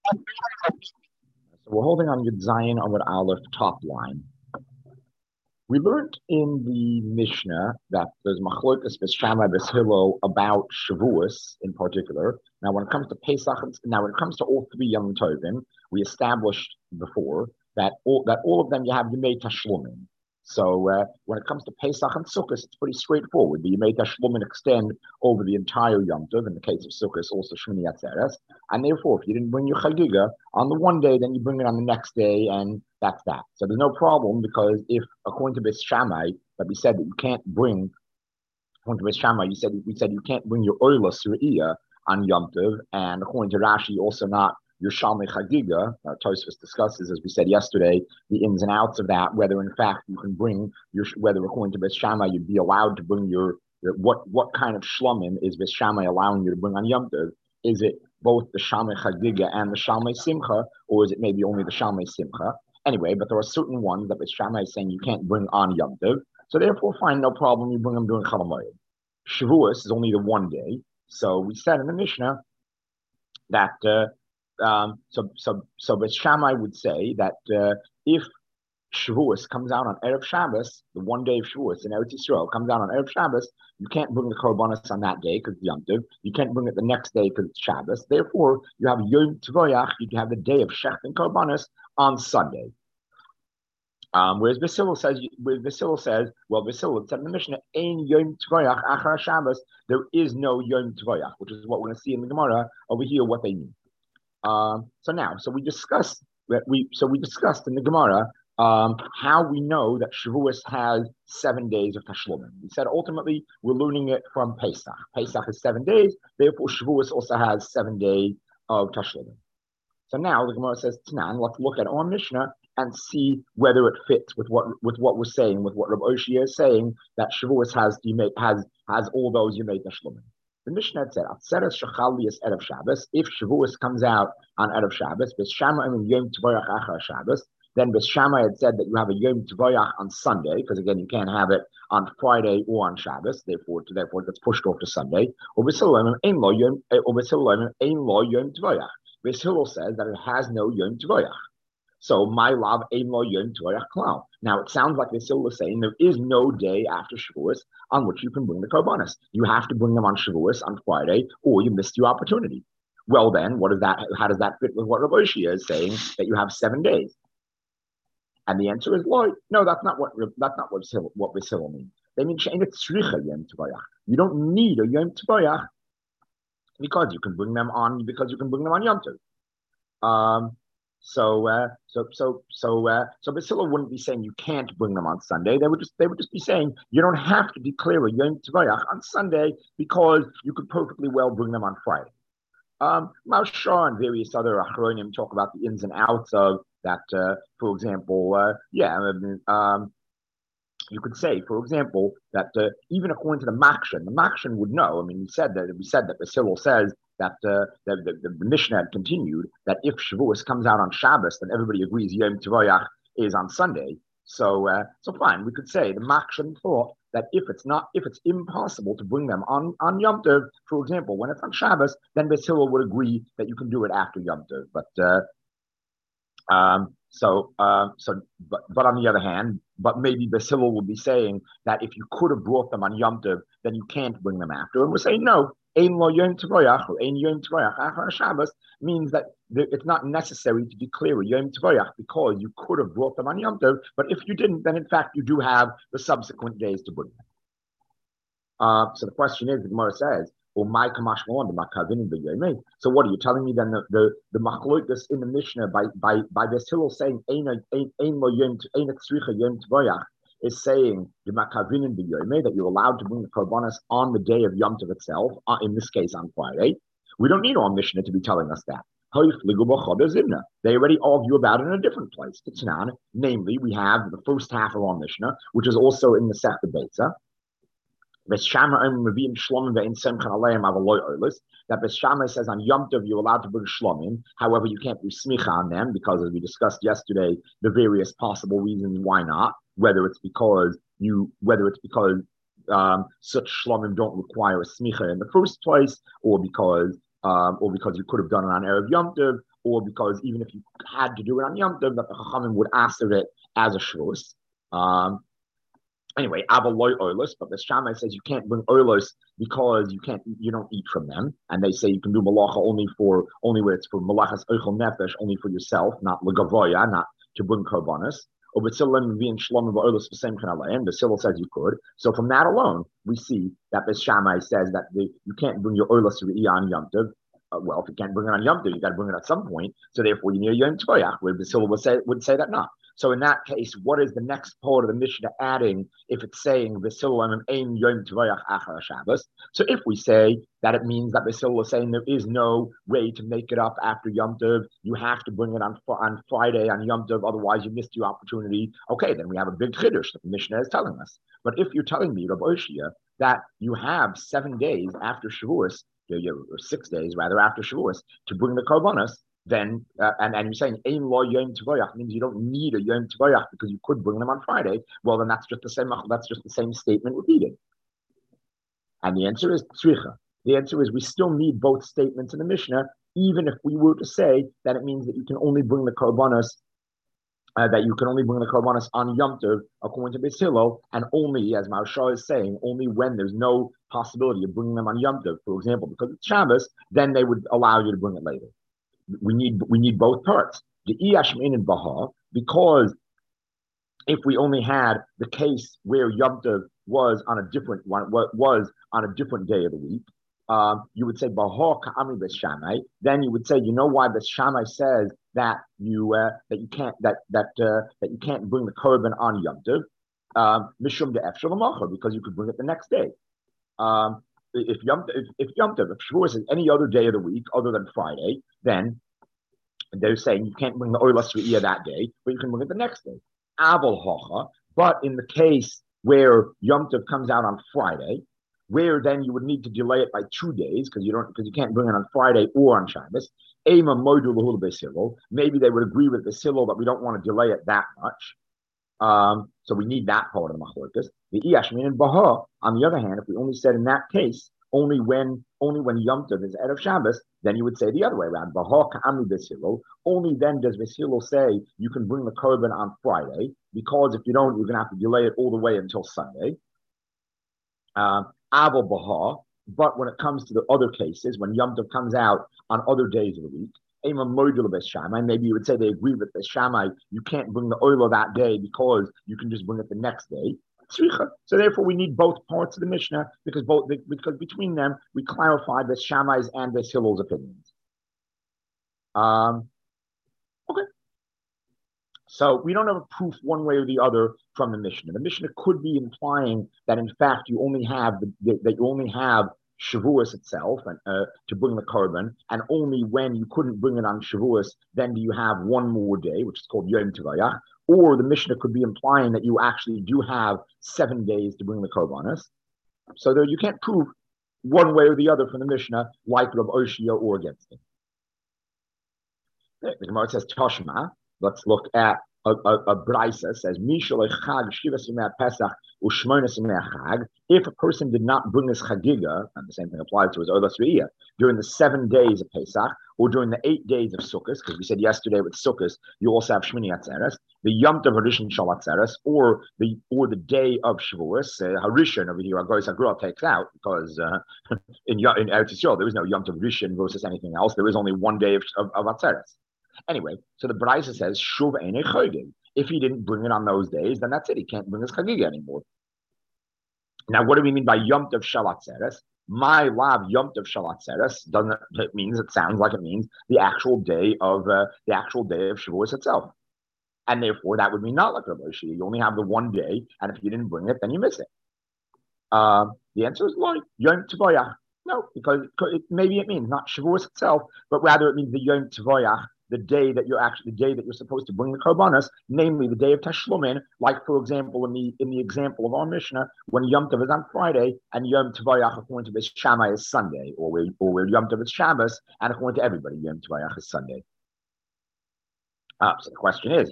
So we're holding on Yud Zayin Amud Aleph top line. We learned in the Mishnah that there's machlokas b'Shammai b'Hillel about Shavuos in particular. Now, when it comes to Pesach, now when it comes to all three Yom Tovim, we established before that all of them you have Yemei Tashlumim. So when it comes to Pesach and Sukkot, it's pretty straightforward. The Yemei Tashlumim extend over the entire Yom Tov. In the case of Sukkot, also Shmini Atzeres. And therefore, if you didn't bring your Chagiga on the one day, then you bring it on the next day, and that's that. So there's no problem, because if, according to Beis Shammai, that we said that you can't bring, according to Beis Shammai, we said you can't bring your Oila Suriyah on Yom Tov, and according to Rashi, also not your Shalmei Chagiga. Tosfos discusses, as we said yesterday, the ins and outs of that, whether in fact you can bring whether according to Beis Shammai you'd be allowed to bring what kind of shlomim is Beis Shammai allowing you to bring on Yom Tov? Is it both the Shalmei Chagiga and the Shalmei Simcha, or is it maybe only the Shalmei Simcha? Anyway, but there are certain ones that Beis Shammai is saying you can't bring on Yom Tov, so therefore, fine, no problem, you bring them during Chol Hamoed. Shavuos is only the one day, so we said in the Mishnah that so Beis Shammai would say that if Shavuos comes out on Erev Shabbos, the one day of Shavuos in Eretz Yisrael comes out on Erev Shabbos, you can't bring the Korbanos on that day because it's Yom Tov. You can't bring it the next day because it's Shabbos. Therefore, you have Yom Tvoyach, you have the day of Shech and Korbanos on Sunday. Whereas Basil says, well, Basil said in the Mishnah, Ein Yom Tvoyach Achar Shabbos, there is no Yom Tvoyach, which is what we're going to see in the Gemara over here, what they mean. So we discussed in the Gemara how we know that Shavuos has 7 days of Tashlumim. We said ultimately we're learning it from Pesach. Pesach is 7 days, therefore Shavuos also has 7 days of Tashlumim. So now the Gemara says, Tanan, let's look at our Mishnah and see whether it fits with what we're saying, with what Rav Oshia is saying, that Shavuos has all those Yemei Tashlumim. The Mishnah had said, Atzeres Shachalias Erev Shabbos, if Shavuos comes out on Erev Shabbos, Beis Shammai and Yom Tvoyach Achar Shabbos, then Beis Shammai had said that you have a Yom Tvoyach on Sunday, because again, you can't have it on Friday or on Shabbos, therefore it gets pushed off to Sunday. Or Beis Hillel Ein Lo Yom Tvoyach. Beis Hillel says that it has no Yom Tvoyach. So my love Ein Lo Yom Tvoyach Klal. Now it sounds like Beis Hillel is saying there is no day after Shavuos on which you can bring the Korbanos. You have to bring them on Shavuos on Friday, or you missed your opportunity. Well then, how does that fit with what Rav Oshia is saying, that you have 7 days? And the answer is, no, that's not what Beis Hillel means. They mean Yom Tvoyach. You don't need a Yom Tvoyach because you can bring them on Yom Tov. So Beis Hillel wouldn't be saying you can't bring them on Sunday. They would just be saying you don't have to declare a Yom Tvoyach on Sunday because you could perfectly well bring them on Friday. Maharsha and various other Achronim talk about the ins and outs of that. For example, you could say, for example, that even according to the Makshan would know. I mean, we said that Beis Hillel says that the Mishnah had continued that if Shavuos comes out on Shabbos, then everybody agrees Yom Tvoyach is on Sunday. So fine, we could say the Makshan thought that if it's impossible to bring them on Yom Tov, for example, when it's on Shabbos, then Beis Hillel would agree that you can do it after Yom Tov. But on the other hand, but maybe Beis Hillel would be saying that if you could have brought them on Yom Tov, then you can't bring them after. And we're saying no. Ein Lo Yom Tvoyach or Ein Yom Tvoyach Achar Shabbos means that it's not necessary to declare a Yom Tvoyach because you could have brought them on Yom Tov, but if you didn't, then in fact you do have the subsequent days to bring them. So the question is, the Gemara says, so what are you telling me then? The machlokas in the Mishnah by Beis Hillel saying Ein Lo Yom Tvoyach is saying that you're allowed to bring the korbanos on the day of Yom Tov itself, in this case on Friday. We don't need our Mishnah to be telling us that. They already argue about it in a different place. Namely, we have the first half of our Mishnah, which is also in the Sech Beitza. That Beis Shammai says on Yom Tov you're allowed to bring shlomim. However, you can't do smicha on them because, as we discussed yesterday, the various possible reasons why not. Whether it's because such shlomim don't require a smicha in the first place, or because or because you could have done it on Erev Yom Tov, or because even if you had to do it on Yom Tov, that the Chachamim would answer it as a Shavuos. Anyway, Aval loy oilos, but the Shammai says you can't bring oilos because you don't eat from them, and they say you can do malacha only where it's for malachas oichel nefesh, only for yourself, not legavoya, not to bring korbanos. Or b'tzilim being shlomim ba'oilos the same kind of land. The Silo says you could. So from that alone, we see that the Shammai says that you can't bring your oilos to the on Yom Tov. Well, if you can't bring it on Yom Tov, you got to bring it at some point. So therefore, you need a Yom Toyach, where the Silo would say that not. So in that case, what is the next part of the Mishnah adding if it's saying V'silulam ein yom tvayach achar Shabbos? So if we say that it means that V'silulam is saying there is no way to make it up after Yom Tov, you have to bring it on Friday on Yom Tov, otherwise you missed your opportunity. Okay, then we have a big chiddush that the Mishnah is telling us. But if you're telling me, Rav Oshia, that you have 7 days after Shavuos, or 6 days rather after Shavuos, to bring the korbanos, then and you're saying ein lo yom tvoyach means you don't need a yom tvoyach because you could bring them on Friday. Well, then that's just the same statement repeated. And the answer is tzricha. The answer is we still need both statements in the Mishnah, even if we were to say that it means that you can only bring the korbanos on Yom Tov according to Beis Hillel, and only, as Maharsha is saying, only when there's no possibility of bringing them on Yom Tov, for example, because it's Shabbos, then they would allow you to bring it later. We need both parts. The Iyashmin and Baha, because if we only had the case where Yom Tov was on a different day of the week, you would say Baha Ka'ami Beis Shammai. Then you would say, you know why Beis Shammai says that you can't bring the korban on Yom Tov, Mishum de'ef shalamacha, because you could bring it the next day. If Shavuos is any other day of the week other than Friday, then they're saying you can't bring the oilas re'iyah that day, but you can bring it the next day. Aval hocha, but in the case where Yom Tov comes out on Friday, where then you would need to delay it by 2 days because you can't bring it on Friday or on Shabbos. Ema modu l'hul Beis Hillel. Maybe they would agree with Beis Hillel that we don't want to delay it that much. So we need that part of the machlokes. The Iyashmin and Baha, on the other hand, if we only said in that case, only when Yom Tov is out of Shabbos, then you would say the other way around. Baha ka'ami Beis Hillel. Only then does Beis Hillel say you can bring the korban on Friday, because if you don't, you're going to have to delay it all the way until Sunday. Aval Baha. But when it comes to the other cases, when Yom Tov comes out on other days of the week, maybe you would say they agree with Beis Shammai, you can't bring the oil that day because you can just bring it the next day. So therefore, we need both parts of the Mishnah because between them we clarify Beis Shammai's and Beis Hillel's opinions. Okay. So we don't have a proof one way or the other from the Mishnah. The Mishnah could be implying that in fact you only have Shavuos itself and to bring the korban, and only when you couldn't bring it on Shavuos, then do you have one more day, which is called Yom Tovayach. Or the Mishnah could be implying that you actually do have 7 days to bring the korbanos. So there you can't prove one way or the other from the Mishnah, like Rav Oshia or against it. The Gemara says Toshma. Let's look at a brisa says if a person did not bring his chagiga, and the same thing applies to his olas re'iyah, during the 7 days of Pesach or during the 8 days of Sukkot, because we said yesterday with Sukkot you also have Shmini Atzeres, the Yom Tov Harishon Shal Atzeres, or the day of Shavuos. Harishon over here, Agoros Agrah takes out because in Eretz Yisrael there is no Yom Tov Rishon versus anything else. There is only 1 day of Atzeres. Anyway, so the Brisa says, Shuv Einei Chogig. If he didn't bring it on those days, then that's it. He can't bring his Chagiga anymore. Now, what do we mean by Yom Tov Shel Atzeres? My lav Yom Tov Shel Atzeres it sounds like it means the actual day of Shavuos itself. And therefore, that would mean not like Rav Oshia. You only have the 1 day, and if you didn't bring it, then you miss it. The answer is like Yom Tovayach. No, because maybe it means not Shavuos itself, but rather it means the Yom Tovayach, the day that you're supposed to bring the korbanos, namely the day of Tashlumin, like for example in the example of our Mishnah, when Yom Tov is on Friday and Yom Tovayach according to Beis Shammai is Sunday, or where Yom Tov is Shabbos, and according to everybody Yom Tovayach is Sunday. So the question is,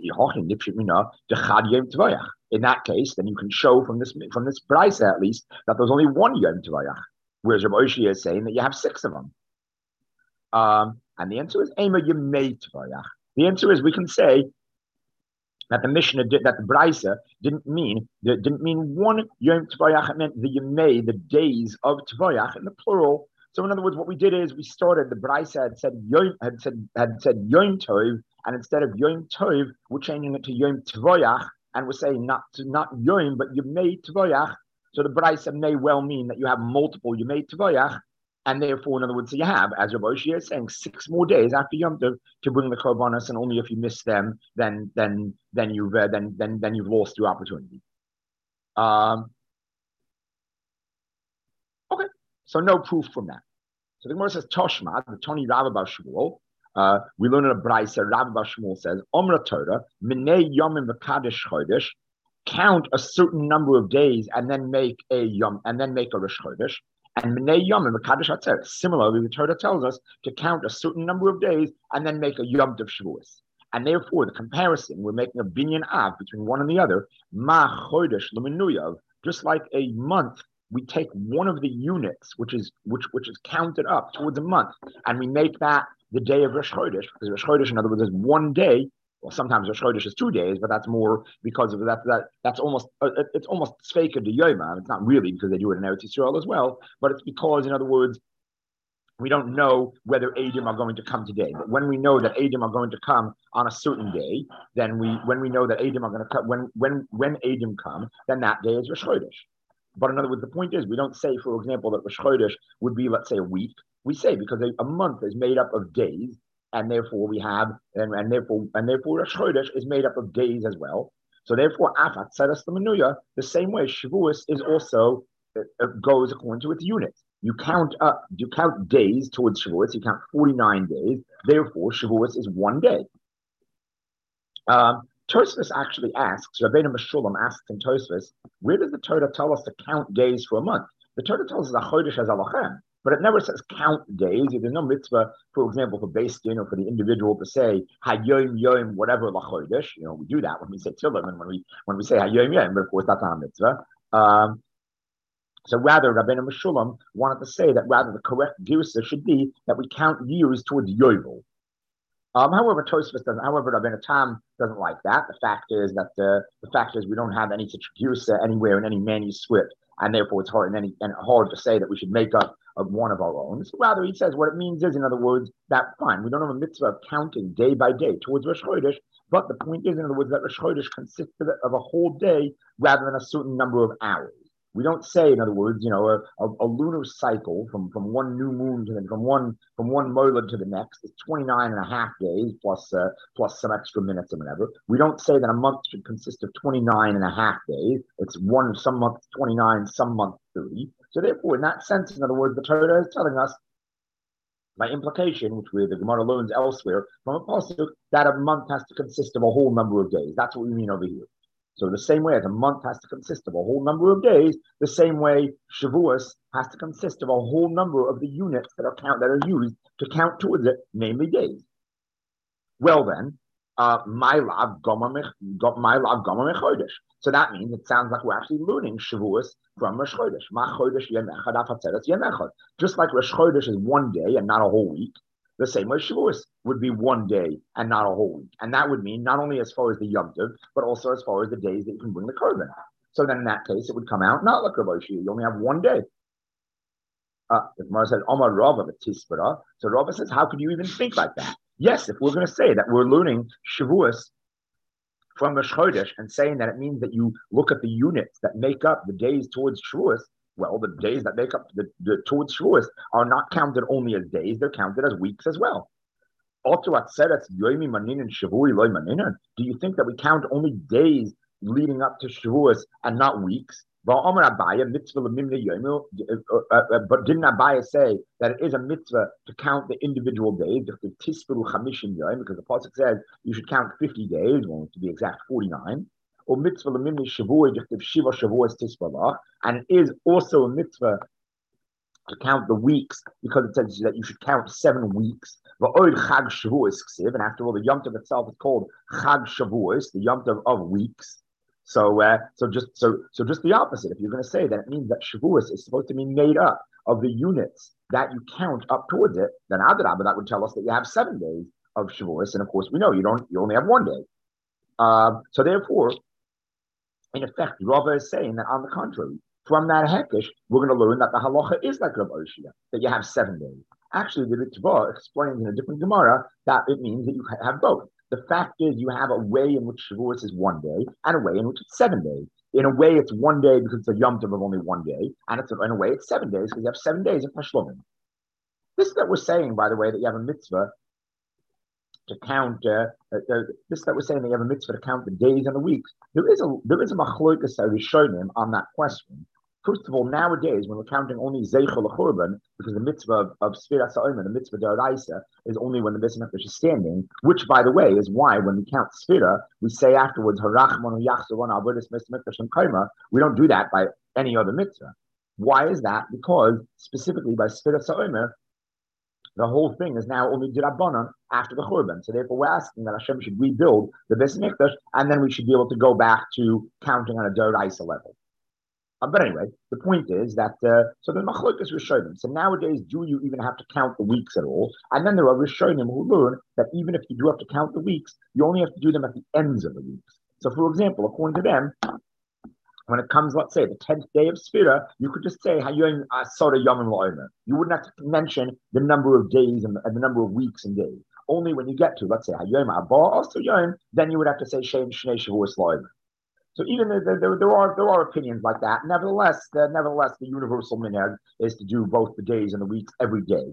in that case, then you can show from this brisa at least that there's only 1 Yom Tovayach, whereas Rav Oshia is saying that you have 6 of them. And the answer is Ema Yemei Tvayach. The answer is we can say that the Mishnah that the Brisa didn't mean one Yom Tvayach. It meant the Yemei, the days of Tvayach in the plural. So in other words, what we did is we started. The Brisa had said Yom Tov, and instead of Yom Tov, we're changing it to Yom Tvayach, and we're saying not Yom but Yemei Tvayach. So the Brisa may well mean that you have multiple Yemei Tvayach, and therefore, in other words, so you have, as Rabbi Oshia is saying, 6 more days after Yom Tov to bring the korbanos, and only if you miss them, then you've lost your opportunity. Okay, so no proof from that. So the Gemara says Toshma, the Tony Rabba Bar Shmuel. We learn in a Brisa. Rabba Bar Shmuel says Omra Torah Minei Yomim V'Kadosh Chodesh. Count a certain number of days and then make a Yom and then make a Rosh Chodesh. And Minei Yomim V'Kadosh Hatzer. Similarly, the Torah tells us to count a certain number of days and then make a Yom Tov Shavuos. And therefore, the comparison, we're making a binyan av between one and the other. Ma Chodesh L'Menuyav. Just like a month, we take one of the units, which is counted up towards a month, and we make that the day of Rosh Chodesh, because Rosh Chodesh, in other words, is 1 day. Well, sometimes Rosh Chodesh is 2 days, but that's more because of that. That's almost it's almost Tzveika de Yoma. It's not really because they do it in Eretz Yisrael as well, but it's because, in other words, we don't know whether Eidim are going to come today. But when we know that Eidim are going to come on a certain day, then when we know that Eidim are going to come, when Eidim come, then that day is Rosh Chodesh. But in other words, the point is, we don't say, for example, that Rosh Chodesh would be, let's say, a week. We say because a month is made up of days, and therefore we have, and therefore Rosh Chodesh is made up of days as well. So therefore, Afat Tzeres L'Menuya, the same way Shavuos is also goes according to its units. You count days towards Shavuos. You count 49 days. Therefore, Shavuos is 1 day. Tosfos actually asks, Rabbeinu Meshulam asks in Tosfos, where does the Torah tell us to count days for a month? The Torah tells us a chodesh as alachem, but it never says count days. There's no mitzvah, for example, for Beis Din or for the individual to say hayom yom whatever la chodesh. We do that when we say tefillah and when we say hayom yom, but of course that's not a mitzvah. So rather, Rabbeinu Meshulam wanted to say that rather the correct girsa should be that we count years towards yovel. However, Tosfos doesn't. However, Rabbeinu Tam doesn't like that. The fact is we don't have any such girsa anywhere in any manuscript, and therefore it's hard to say that we should make up of one of our own. So rather, he says what it means is, in other words, that fine, we don't have a mitzvah of counting day by day towards Rosh Chodesh, but the point is, in other words, that Rosh Chodesh consists of a whole day rather than a certain number of hours. We don't say, in other words, a lunar cycle from one new moon to from one molad to the next is 29 and a half days plus some extra minutes or whatever. We don't say that a month should consist of 29 and a half days. It's some months 29, some months 30. So therefore, in that sense, in other words, the Torah is telling us, by implication, which the Gemara learns elsewhere from a pasuk, that a month has to consist of a whole number of days. That's what we mean over here. So the same way as a month has to consist of a whole number of days, the same way Shavuos has to consist of a whole number of the units that are used to count towards it, namely days. Well then, my lav goma mechodesh. So that means it sounds like we're actually learning Shavuos from Rosh Chodesh. Ma chodesh yem echad afatzeres yem echad. Just like Rosh Chodesh is 1 day and not a whole week, the same way Shavuos would be 1 day and not a whole week. And that would mean not only as far as the Yom Tov, but also as far as the days that you can bring the korban. So then in that case, it would come out not like Rabbi Shia. You only have 1 day. If Mara said, Omar Rava v'tispara, so Rava says, how could you even think like that? Yes, if we're going to say that we're learning Shavuos from Rosh Chodesh and saying that it means that you look at the units that make up the days towards Shavuos, well, the days that make up the towards Shavuos are not counted only as days; they're counted as weeks as well. Also, do you think that we count only days leading up to Shavuos and not weeks? But didn't Abaya say that it is a mitzvah to count the individual days? Because the pasuk says you should count 50 days, well, to be exact, 49. Or mitzvah l'mimni shavua shiva shavuos tisbalach, and it is also a mitzvah to count the weeks because it says that you should count 7 weeks. V'od chag shavuos ksiv, and after all, the Yom Tov itself is called chag shavuos, the Yom Tov of weeks. So just the opposite. If you're going to say that, it means that Shavuos is supposed to be made up of the units that you count up towards it, then Adarabba, that would tell us that you have 7 days of Shavuos, and of course we know you only have 1 day. So therefore, in effect, Rava is saying that on the contrary, from that Hekesh, we're going to learn that the halacha is like Rav Oshia, that you have 7 days. Actually, the Ritva explains in a different Gemara that it means that you have both. The fact is, you have a way in which Shavuos is 1 day and a way in which it's 7 days. In a way, it's 1 day because it's a Yom Tov of only 1 day, and in a way, it's 7 days because you have 7 days of Tashlumim. This that we're saying, by the way, that you have a mitzvah to count. This that we're saying that you have a mitzvah to count the days and the weeks. There is a machlokas rishonim on that question. First of all, nowadays when we're counting only zeichel l'churban, because the mitzvah of Sfiras Ha'omer, the mitzvah d'oraisa, is only when the Beis Hamikdash is standing. Which, by the way, is why when we count Sfira, we say afterwards harachmanu yachzoron avodas Beis Hamikdash and kaima. We don't do that by any other mitzvah. Why is that? Because specifically by Sfiras Ha'omer, the whole thing is now only D'Rabbanan after the Churban. So therefore, we're asking that Hashem should rebuild the Beis Hamikdash, and then we should be able to go back to counting on a D'Oraisa level. But anyway, the point is that, so the Machlokas Rishonim. So nowadays, do you even have to count the weeks at all? And then there are Rishonim who learn that even if you do have to count the weeks, you only have to do them at the ends of the weeks. So for example, according to them, when it comes, let's say, the 10th day of Sfira, you could just say Hayom Asara Yomim La'omer. You wouldn't have to mention the number of days and the number of weeks and days. Only when you get to, let's say, Hayom Abba also Yom, then you would have to say Shem Shnei Shavuos La'omer. So even there are opinions like that. Nevertheless, the universal minhag is to do both the days and the weeks every day.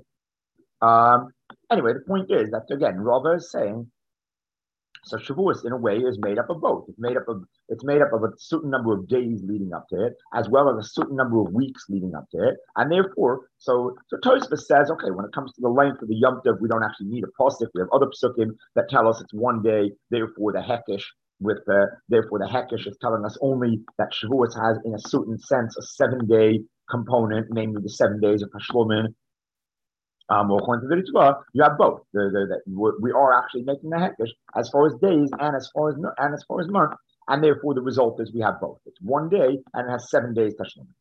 Anyway, the point is that again, Rava is saying, so Shavuos in a way is made up of both. It's made up of a certain number of days leading up to it, as well as a certain number of weeks leading up to it, and therefore, so Tosfos says, okay, when it comes to the length of the Yom Tov, we don't actually need a pasuk. We have other pasukim that tell us it's 1 day. Therefore, the Hekesh is telling us only that Shavuos has, in a certain sense, a 7-day component, namely the 7 days of Tashlumin. According to the Ritva, you have both. We are actually making the Hekesh as far as days and as far as months, and therefore the result is we have both. It's 1 day and it has 7 days Tashlumin.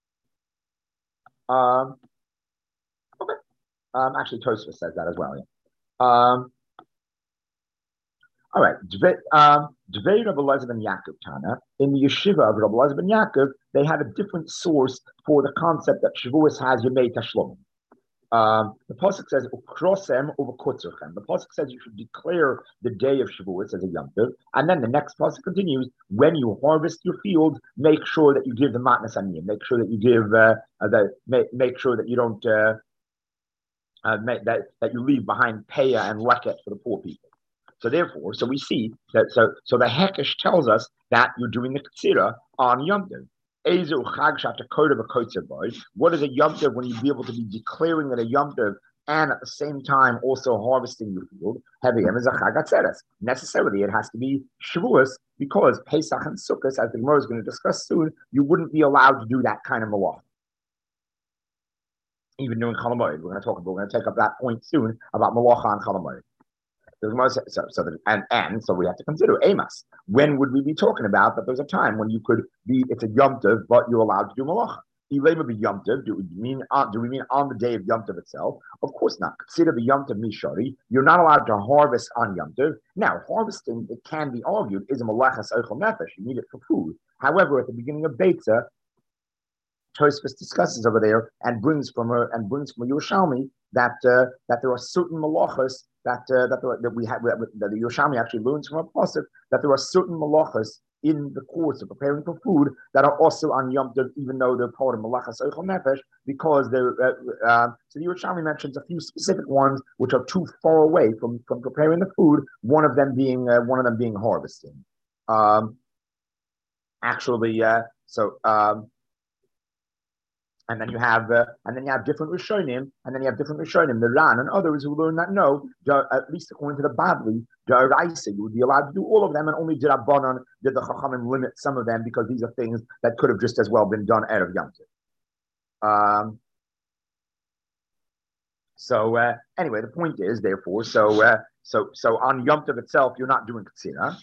Okay. Actually, Tosfos says that as well. Yeah. All right. Dvei Rabbi Elazar ben Yaakov Tana, in the yeshiva of Rabbi Elazar ben Yaakov, they had a different source for the concept that Shavuos has Yemei Tashlomim. The pasuk says ukrosem over kutzurchem. The pasuk says you should declare the day of Shavuos as a Yom Tov, and then the next pasuk continues: when you harvest your field, make sure that you give the matnas aniyim. Make sure that you give make sure that you don't that you leave behind peah and leket for the poor people. So therefore, so we see that so the Hekesh tells us that you're doing the Ketzira on Yom Tov. What is a Yom Tov when you be able to be declaring that a Yom Tov and at the same time also harvesting your field? Heavy is a Chag Atzeres. Necessarily, it has to be Shavuos because Pesach and Sukkot, as the Gemara is going to discuss soon, you wouldn't be allowed to do that kind of malach. Even during Chol Hamoed, we're going to take up that point soon about malacha and Chol Hamoed. So we have to consider Amos. When would we be talking about that there's a time when you could be, it's a Yom Tov, but you're allowed to do malacha? Ilema be Yom Tov, do we mean on the day of Yom Tov itself? Of course not. Consider the Yom Tov Mishari. You're not allowed to harvest on Yom Tov. Now, harvesting, it can be argued, is a malachas eichel nefesh. You need it for food. However, at the beginning of Beitzah, Tosfos discusses over there and brings from Yerushalmi that there are certain malachas that the Yerushalmi actually learns from a pasuk that there are certain malachas in the course of preparing for food that are also on Yom Tov, even though they're part of malachas eichel nefesh, because they're so the Yerushalmi mentions a few specific ones which are too far away from preparing the food. One of them being harvesting. And then you have different Rishonim, the Ran and others who learn that no, at least according to the Babli, you would be allowed to do all of them, and only D'Rabbanan did the Chachamim limit some of them because these are things that could have just as well been done erev Yom Tov. Anyway, the point is, therefore, so on Yom Tov itself, you're not doing Ketzira.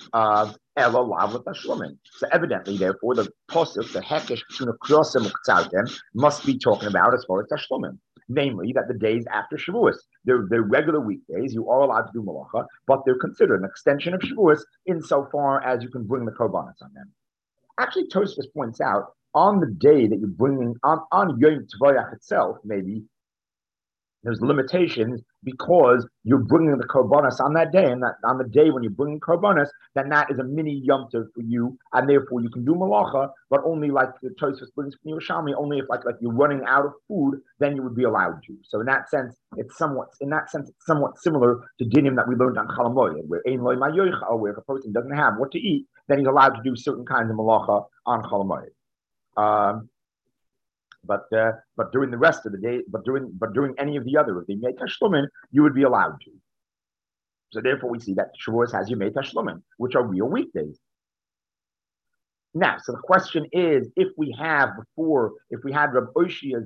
So evidently, therefore, the pasuk, the Hekesh between a Krosim and Ktzartem, must be talking about as far as Tashlumin. namely that the days after Shavuos, they're regular weekdays. You are allowed to do malacha, but they're considered an extension of Shavuos insofar as you can bring the korbanos on them. Actually, Tosfos points out on the day that you're bringing on Yom Tovayach itself, maybe there's limitations because you're bringing the korbanos on that day, and that on the day when you're bringing korbanos, then that is a mini yom tov for you, and therefore you can do malacha, but only like the Tosfos brings from Yerushalmi, only if like you're running out of food, then you would be allowed to. So in that sense, it's somewhat similar to dinim that we learned on Chol Hamoed, where ein loy mayoicha, where if a person doesn't have what to eat, then he's allowed to do certain kinds of malacha on Chol Hamoed. But during the rest of the day, but during any of the other of the Yemei Tashlumin, you would be allowed to. So therefore, we see that Shavuos has Yemei Tashlumin, which are real weekdays. Now, so the question is, if we had Reb Oshia's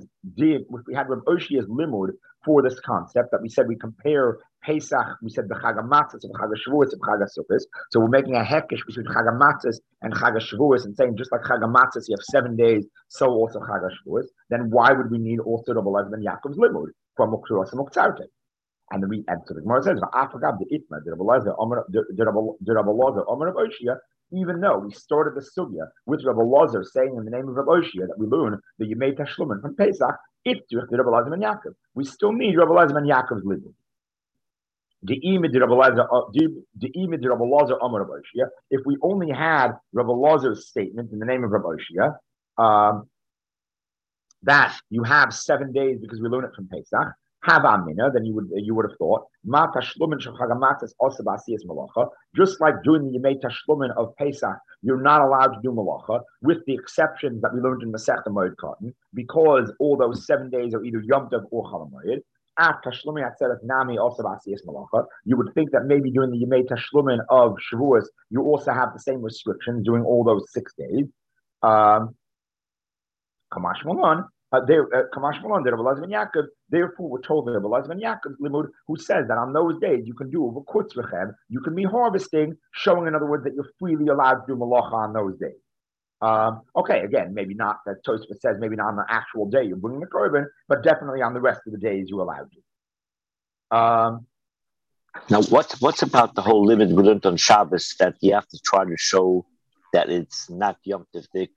limud for this concept that we said we compare Pesach, we said the Chag HaMatzos and Chag HaShavuos and Chag HaSukkos. So we're making a hekesh between Chag HaMatzos and Chag HaShavuos and saying just like Chag HaMatzos you have 7 days, so also Chag HaShavuos. Then why would we need also Rabbi Elazar ben Yaakov's limud from Mukturos and Muktzarte? And then we answer the Gemara says, "V'afagav de'itma de Rabbi Elazar Omer Reb Oshia." Even though we started the sugya with Rabbi Elazar saying in the name of Rabbi Oshia that we learn the Yemei Tashlumin from Pesach, if Rabbi Elazar ben Yaakov, we still need Rabbi Elazar ben Yaakov's limud. If we only had Rabbi Elazar's statement in the name of Rabbi Oshia, that you have 7 days because we learn it from Pesach, have amina, then you would have thought just like doing the Yemei Tashlumin of Pesach, you're not allowed to do malacha, with the exceptions that we learned in Masechta Moed Katan, because all those 7 days are either Yom Tov or Chol Hamoed. After Tashlumi Atzeres Nami also Basiyas Malacha, you would think that maybe doing the Yemei Tashlumin of Shavuos, you also have the same restrictions doing all those 6 days. Kamash Malon. Kamash Malon, Rabbi Elazar ben Yaakov. Therefore, we're told that Rabbi Elazar ben Yaakov's limud, who says that on those days you can do over kutzrechem, you can be harvesting, showing in other words that you're freely allowed to do malacha on those days. Okay, again, maybe not that Tosfos says maybe not on the actual day you're bringing the korban, but definitely on the rest of the days you're allowed to. Now, what's about the whole limit we learned on Shabbos that you have to try to show that it's not Yom Tov Dik,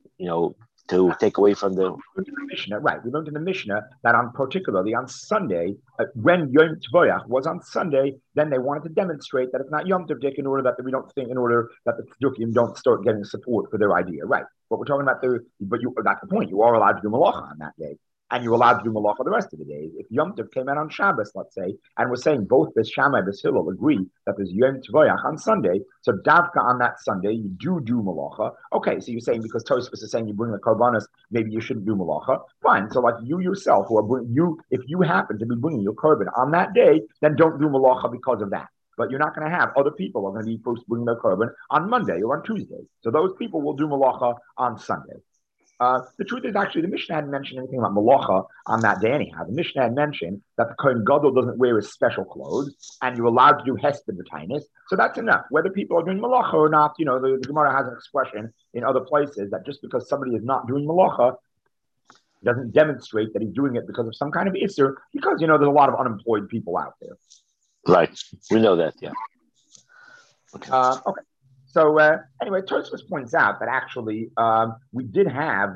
to take away from the Mishnah, right? We learned in the Mishnah that particularly on Sunday, when Yom Tovayach was on Sunday, then they wanted to demonstrate that it's not Yom Tov Dik in order that the Tzdukim don't start getting support for their idea, right? But we're talking about that's the point. You are allowed to do malacha on that day, and you're allowed to do malacha the rest of the days. If Yom Tov came out on Shabbos, let's say, and we're saying both Beis Shammai and Beis Hillel agree that there's Yom Tovayach on Sunday, so Davka on that Sunday you do malacha. Okay, so you're saying because Tosfos is saying you bring the korbanos, maybe you shouldn't do malacha. Fine. So like you yourself, if you happen to be bringing your korban on that day, then don't do malacha because of that. But you're not going to have other people are going to be supposed to bring their korban on Monday or on Tuesday. So those people will do malacha on Sunday. The truth is, actually, the Mishnah hadn't mentioned anything about malacha on that day anyhow. The Mishnah had mentioned that the Kohen Gadol doesn't wear his special clothes, and you're allowed to do hesped v'tainis. So that's enough. Whether people are doing malacha or not, the Gemara has an expression in other places that just because somebody is not doing malacha doesn't demonstrate that he's doing it because of some kind of isser, because, there's a lot of unemployed people out there. Right. We know that, yeah. Okay. Okay. So anyway, Tosfos points out that actually we did have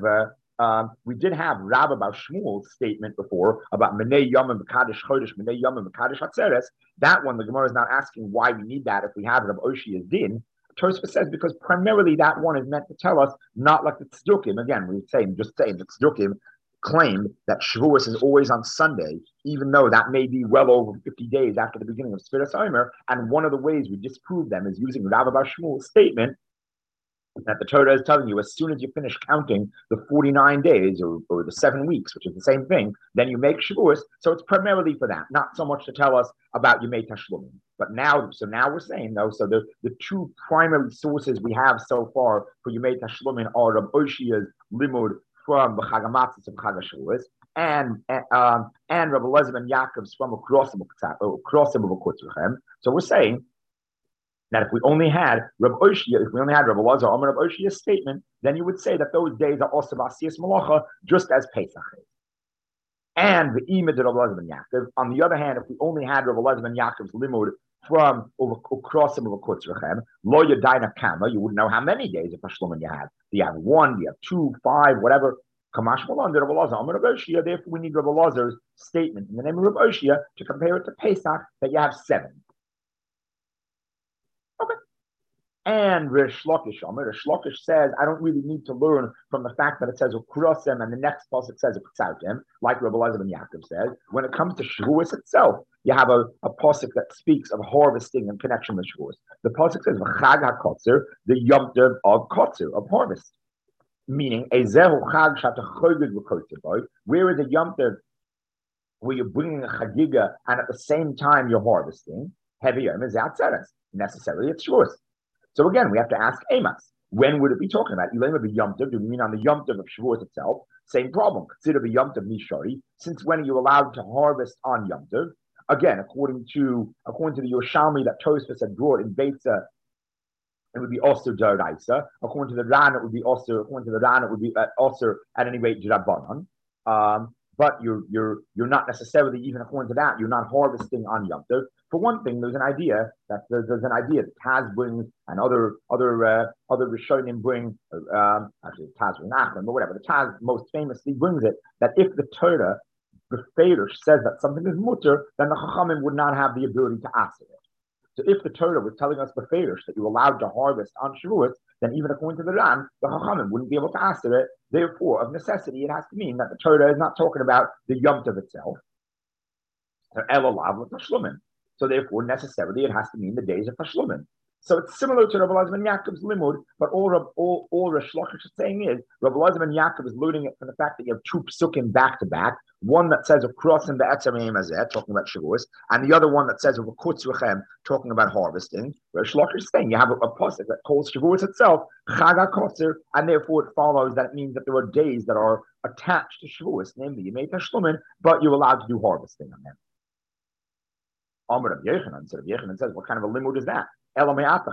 Rabba Bar Shmuel's statement before about Menei Yomim B'Kadosh Chodesh, Menei Yomim B'Kadosh Hatzeres. That one, the Gemara is not asking why we need that if we have Reb Oshia's din. Tosfos says because primarily that one is meant to tell us not like the Tzdukim. Again, the Tzdukim claimed that Shavuos is always on Sunday, even though that may be well over 50 days after the beginning of Sfiras Omer. And one of the ways we disprove them is using Rabba Bar Shmuel's statement that the Torah is telling you as soon as you finish counting the 49 days or the 7 weeks, which is the same thing, then you make Shavuos. So it's primarily for that, not so much to tell us about Yemei Tashlumin. But now we're saying though, so the two primary sources we have so far for Yemei Tashlumin are Reb Oshia's limud from the Chag HaMatzos and Chag HaShavuos, and Rabbi Elazar ben Yaakov's from Ukrosim V'Kutzrechem. So we're saying that if we only had Rabbi Elazar Omer Reb Oshia's statement, then you would say that those days are also Basiyas Malacha, just as Pesach is. and the imid of Rabbi Elazar ben Yaakov. On the other hand, if we only had Rabbi Elazar ben Yaakov's limud from across him of a kutzrechem, lo yadaina kama, you wouldn't know how many days of tashlumin you have. Do you have one? Do you have two, five, whatever? Kamash Malon, Rabbi Elazar, Amar Rabbi Oshia. Therefore, we need Rabbi Elazar's statement in the name of Rabbi Oshia to compare it to Pesach that you have 7. Okay. And Rish Lakish, Rish Lakish says, I don't really need to learn from the fact that it says Ukrosem and the next pasuk says Uksautem, like Rabbi Elazar ben Yaakov says. When it comes to Shavuos itself, you have a pasuk that speaks of harvesting in connection with Shavuos. The pasuk says V'chag HaKotzer, the Yom Tov of Kotzer, of harvest. Meaning, where is the Yom Tov where you're bringing a chagiga and at the same time you're harvesting? Heavy Yom is Atzeres. Necessarily, it's Shavuos. So again, we have to ask Amos, when would it be talking about? Elaim of the Yom Tov, do we mean on the Yom Tov of Shavuos itself? Same problem. Consider the Yom Tov Mishari. Since when are you allowed to harvest on Yom Tov? Again, according to the Yerushalmi that Tosfos had brought in Beitza, it would be also Daraisa. According to the Ran, it would be also. According to the Ran, it would be also at any rate Drabanan. But you're not necessarily, even according to that, you're not harvesting on Yom Tov. For one thing, there's an idea that Taz brings and other Rishonim bring. Actually, Taz brings Nachman, but whatever. The Taz most famously brings it that if the Torah, the Fedish, says that something is mutter, then the Chachamim would not have the ability to ask it. So if the Torah was telling us beferish that you're allowed to harvest on Shavuot, then even according to the Ran, the Chachamim wouldn't be able to answer it. Therefore, of necessity, it has to mean that the Torah is not talking about the Yom Tov itself. So therefore, necessarily, it has to mean the days of Tashlumin. So it's similar to Rabbi Elazar ben Yaakov's limud, but all Rish Lakish is saying is Rabbi Elazar ben Yaakov is learning it from the fact that you have 2 psukim back to back, one that says of crossing the Etzamim Azeh, talking about Shavuos, and the other one that says of a Kutzrechem, talking about harvesting. Rish Lakish is saying you have a pasuk that calls Shavuos itself Chag HaKotzer, and therefore it follows that it means that there are days that are attached to Shavuos, namely you made Tashlumin, but you're allowed to do harvesting on them. Amar Rabbi Yochanan, so Rabbi Yochanan says, what kind of a limud is that? By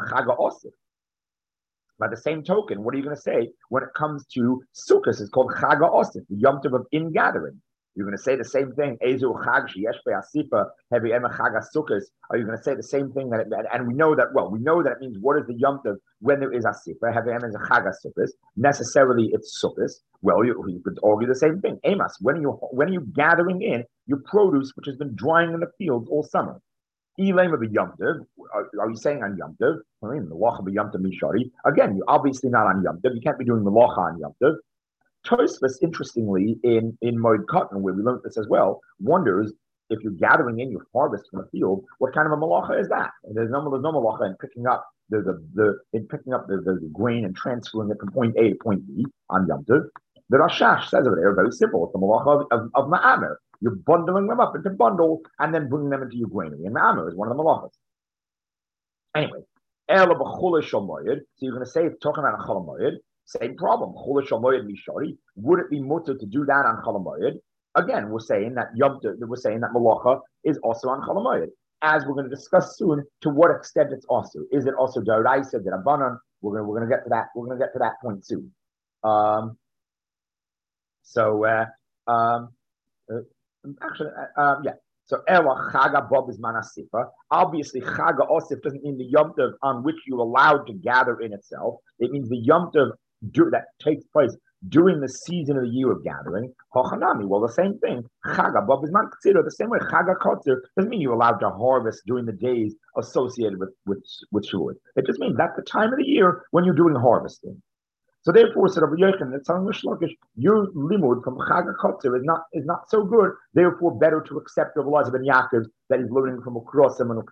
the same token, what are you going to say when it comes to Sukkot? It's called Chaga Osif, the Yom Tov of ingathering. You're going to say the same thing. Ezu Chag sheyesh be'asifa hevi ema Chaga Sukkot. Are you going to say the same thing and we know that it means what is the Yom Tov when there is asifa hevi ema is a Chaga Sukkot. Necessarily it's Sukkot. Well, you could argue the same thing. Amos, when are you gathering in your produce which has been drying in the fields all summer? Elaim of a Yom Tov. Are you saying on Yom Tov? I mean, the Malacha of Yom Tov Mishari. Again, you're obviously not on Yom Tov. You can't be doing the Malacha on Yom Tov. Tosfos, interestingly, in Moed Katan, where we learned this as well, wonders if you're gathering in your harvest from the field, what kind of a Malacha is that? And there's no Malacha in picking up the grain and transferring it from point A to point B on Yom Tov. The Rashash says over there, very simple. It's the Malacha of Ma'amer. You're bundling them up into bundles and then bringing them into your granary. And Ma'amer is one of the malachas. Anyway, so you're going to say it's talking about a chalamoyed. Same problem. Would it be mutter to do that on chalamoyed? Again, we're saying that malacha is also on chalamoyed. As we're going to discuss soon, to what extent it's also. Is it also daraisa, derabanan? We're going to get to that. We're going to get to that point soon. So Ela Chaga Bob is Manasifa. Obviously, Chaga Osif doesn't mean the Yom Tov on which you're allowed to gather in itself. It means the Yom Tov that takes place during the season of the year of gathering. Hochanami, well, the same thing. Chaga Bob is Manasifa. The same way Chaga Kotzer doesn't mean you're allowed to harvest during the days associated with Shavuot. It just means that's the time of the year when you're doing harvesting. So therefore, said Rabbi Yochanan, that's telling Rish Lakish, your limud from Chag HaKotzer is not so good. Therefore, better to accept Rabbi Elazar ben Yaakov that he's learning from Ukrosim and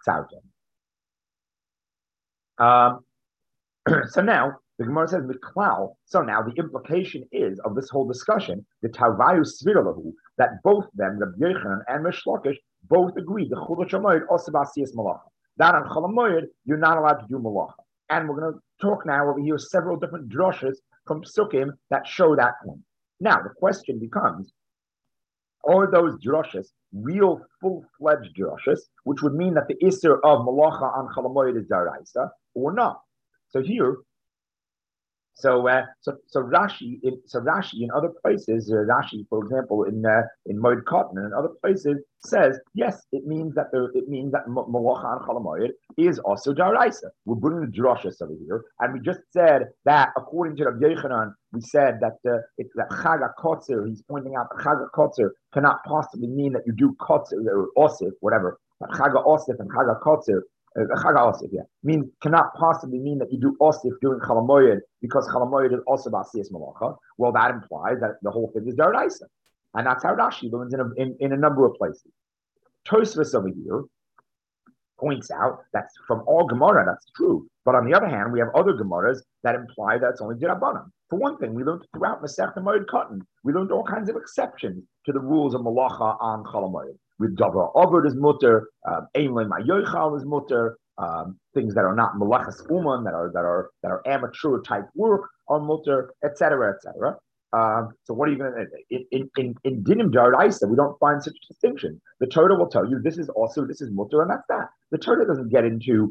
Uktzautim. So now the Gemara says Miklal. So now the implication is of this whole discussion, the Tavayu Sviralahu, that both them, Rabbi Yochanan and Rish Lakish, both agreed the Chol HaShamoyed also Basiyas Malacha. That on Chol HaMoed you're not allowed to do Malacha. And we're going to talk now over here several different drushes from Psukim that show that point. Now, the question becomes, are those drushes real full-fledged drushes, which would mean that the Isser of Malacha on Chalamoyed is Daraisa, or not? So here, So Rashi in other places, Rashi, for example, in Moed Cotton and other places, says yes, it means that Malacha and Chalamoyed is also Daraisa. We're bringing the drashas over here, and we just said that according to Rabbi Yochanan, we said that it's that Chag HaKotzer. He's pointing out that Chag HaKotzer cannot possibly mean that you do Kotzer or Osif, whatever. But Chag HaOsif and Chag HaKotzer. Chag Osif, means cannot possibly mean that you do Osif during Chalamoyed because Chalamoyed is also about Siyas Malacha. Well, that implies that the whole thing is Daraisa, and that's how Rashi learns in a number of places. Tosfos over here points out that from all Gemara that's true, but on the other hand, we have other Gemaras that imply that it's only Dirabanan. For one thing, we learned throughout Masechta Moed Cotton, we learned all kinds of exceptions to the rules of Malacha on Chalamoyed. With Davar Avod is mutter, Einlein Mayochal is mutter, things that are not Malachas Uman, that are amateur type work are mutter, etc., etc. So what are you going to in Dinim Daraisa? We don't find such a distinction. The Torah will tell you this is mutter, and that's that. The Torah doesn't get into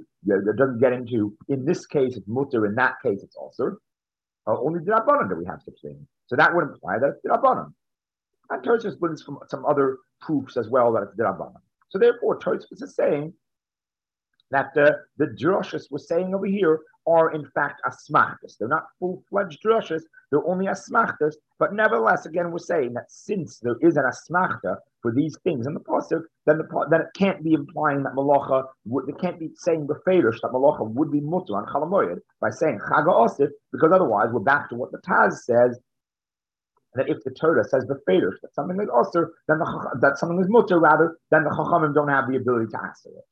in this case it's mutter, in that case it's also. Only D'Rabbanan do we have such things. So that would imply that it's D'Rabbanan. And Tosfos brings from some other proofs as well that it's D'Rabbanan. So therefore, Tosfos is saying that the drashas we're saying over here are in fact asmachtas. They're not full-fledged drashas, they're only asmachtas, but nevertheless, again, we're saying that since there is an asmachta for these things in the pasuk, then it can't be implying that malacha it can't be saying beferish that malacha would be mutter on Chalamoyed by saying Chag HaOsif, because otherwise we're back to what the Taz says, that if the Torah says beferish that something is osir, then that something is mutter rather, then the Chachamim don't have the ability to answer it.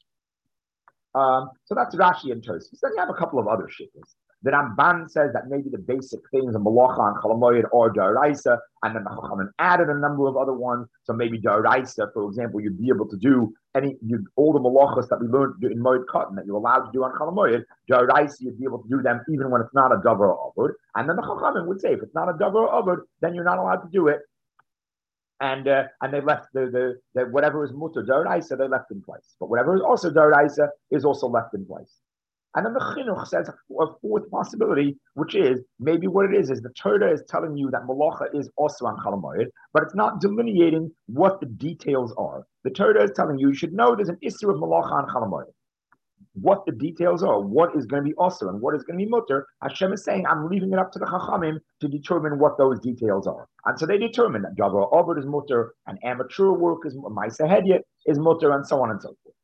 So that's Rashi and Tosfos. Then you have a couple of other shittas. The Ramban says that maybe the basic things of Malacha and Chalamoyed are Daraisa, and then the Chachamim added a number of other ones. So maybe Daraisa, for example, you'd be able to do all the Malachas that we learned in Moed Cotton that you're allowed to do on Chalamoyed. Daraisa, you'd be able to do them even when it's not a Davar or Avod. And then the Chachamim would say, if it's not a Davar or Avod, then you're not allowed to do it. And they left the whatever is mutter Daraisa, they left in place. But whatever is also Daraisa is also left in place. And then the Chinuch says a fourth possibility, which is maybe what it is the Torah is telling you that Malacha is also on Chalamoyed, but it's not delineating what the details are. The Torah is telling you should know there's an issue of Malacha on Chalamoyed. What the details are, what is going to be also and what is going to be mutter, Hashem is saying, I'm leaving it up to the Chachamim to determine what those details are. And so they determine that Davar Avod is mutter, and amateur work is Ma'aseh Hedyot is mutter, and so on and so forth.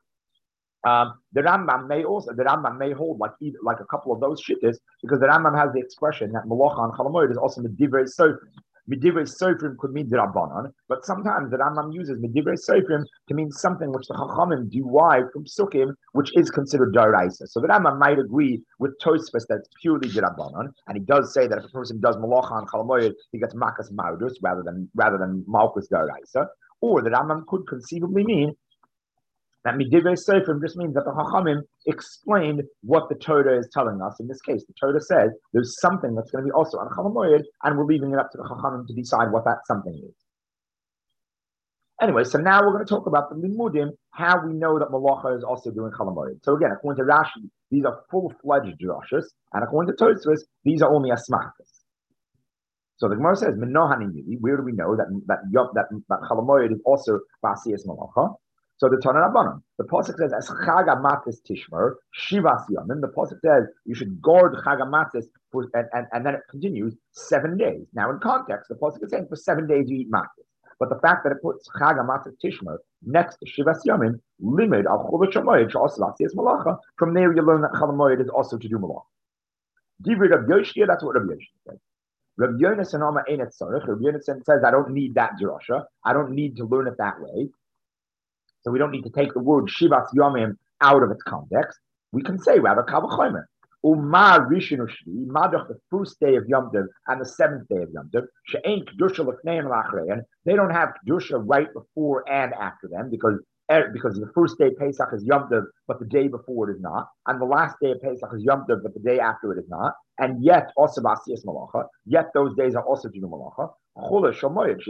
The Rambam may hold like a couple of those shittas, because the Rambam has the expression that Malacha on Chalamoyed is also Medivrei Sofrim. Medivrei Sofrim could mean D'Rabbanan, but sometimes the Rambam uses Medivrei Sofrim to mean something which the Chachamim derive from Sukkim, which is considered Daraisa. So the Rambam might agree with Tosfos that it's purely D'Rabbanan, and he does say that if a person does Malacha on Chalamoyed, he gets Makas Mardus rather than Malkus Daraisa. Or the Rambam could conceivably mean that Midivrei Sofrim just means that the Chachamim explained what the Torah is telling us. In this case, the Torah says there's something that's going to be also on Chalamoyed, and we're leaving it up to the Chachamim to decide what that something is. Anyway, so now we're going to talk about the Limudim, how we know that Malacha is also doing Chalamoyed. So again, according to Rashi, these are full-fledged drashas, and according to Tosfos, these are only asmachtas. So the Gemara says, where do we know that Chalamoyed is also Basiyas Malacha? So the Tana Rabbanan, the pasuk says, "As Chag HaMatzos Tishmer Shivas Yamim." The pasuk says you should guard Chag HaMatzos and then it continues 7 days. Now, in context, the pasuk is saying for 7 days you eat matzos, but the fact that it puts Chag HaMatzos Tishmer next to Shivas Yamim, limit al Chuvat Shamoyed Sha'aseh Asiyas Malacha. From there, you learn that Chalamoyed is also to do Malacha. Divrei Rabbi Yoshia, that's what Rabbi Yoshia says. Rabbi Yonasan Amar Einet Tzarich. Rabbi Yonasan says, I don't need that drasha. I don't need to learn it that way. So we don't need to take the word Shivas Yomim out of its context. We can say rather Kal V'chomer. Uma Rishon Ushvi, Madach, the first day of Yom Tov and the seventh day of Yom Tov. She'ain Kedusha L'fnei and L'achrein. They don't have Kedusha right before and after them because the first day Pesach is Yom Tov, but the day before it is not, and the last day of Pesach is Yom Tov, but the day after it is not, and yet also Basiyas Malacha. Yet those days are also Jinu Malacha. Cholamoyed,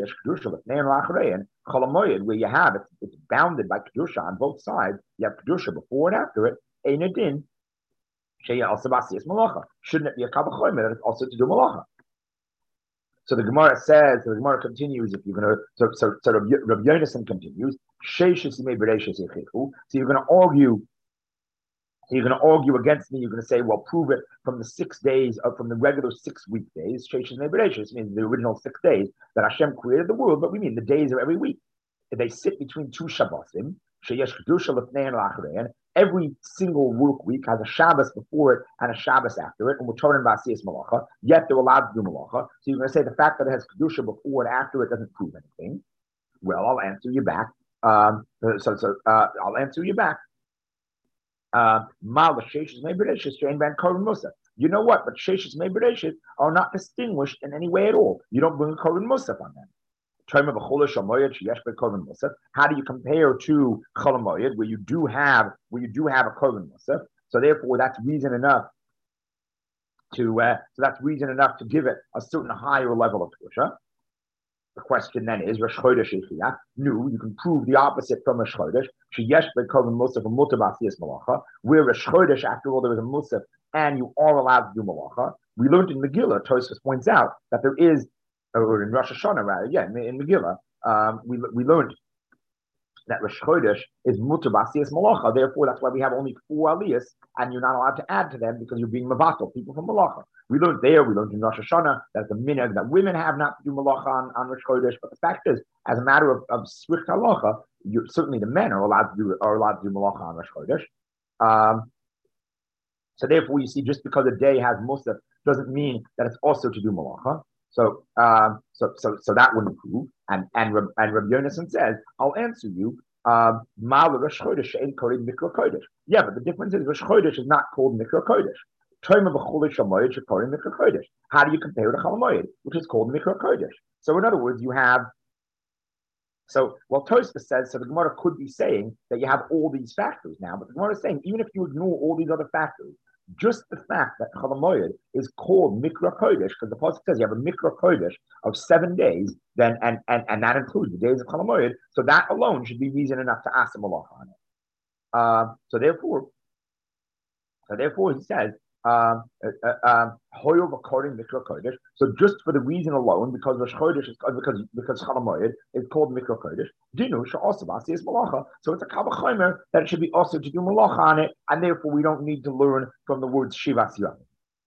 where you have it's bounded by Kedusha on both sides. You have Kedusha before and after it. Ein Adin. Shouldn't it be a kabachomer that it's also to do malacha? So the Gemara says, the Gemara continues, if you're going to, so Rabbi Yonason continues, so you're going to argue against me, you're going to say, well, prove it from the 6 days, from the regular 6 weekdays, means the original 6 days that Hashem created the world, but we mean the days of every week. They sit between two Shabbosim, every single work week has a Shabbos before it and a Shabbos after it, and we're talking about Siyas Malacha, yet they're allowed to do Malacha. So you're going to say the fact that it has Kedusha before and after it doesn't prove anything. Well, I'll answer you back. I'll answer you back. You know what? But Sheshis Mebereshit are not distinguished in any way at all. You don't bring a Korban Musaf on them. How do you compare to Cholamoyed, where you do have a Korban Musaf? So therefore, that's reason enough to give it a certain higher level of Kedusha. The question then is, Rosh Chodesh Yechiyah. No, you can prove the opposite from Rosh Chodesh. Sheyesh beKorban Musaf and Mutar B'Asiyas Malacha. Where Rosh Chodesh, after all, there is a Musaf, and you are allowed to do Malacha. We learned in Megillah, Tosfos points out that there is, or in Rosh Hashanah rather, in Megillah, we learned that Rosh Chodesh is Mutar B'Asiyas Malacha. Therefore, that's why we have only 4 aliyahs, and you're not allowed to add to them because you're being mavatal, people from Malacha. We learned in Rosh Hashanah that the minhag that women have not to do malacha on Rosh Chodesh, but the fact is, as a matter of strict halacha, certainly the men are allowed to do malacha on Rosh Chodesh. So therefore, you see, just because a day has musaf doesn't mean that it's also to do malacha. So that wouldn't prove. And Rabbi Yonason says, I'll answer you. Yeah, but the difference is Rosh Chodesh is not called Mikra Kodesh. How do you compare it to Cholamoyed, which is called Mikra Kodesh? So in other words, you have. So Tosfos says, so the Gemara could be saying that you have all these factors now, but the Gemara is saying even if you ignore all these other factors, just the fact that Cholamoyed is called Mikra Kodesh, because the pasuk says you have a Mikra Kodesh of 7 days, then and that includes the days of Cholamoyed, so that alone should be reason enough to ask a malach on it. So therefore, he says. So just for the reason alone, because Rosh Chodesh is because Cholamoyed is called Mikra Kodesh, Dinu also is malacha. So it's a kabachomer that it should be also to do malacha on it, and therefore we don't need to learn from the words Shivas Yomim.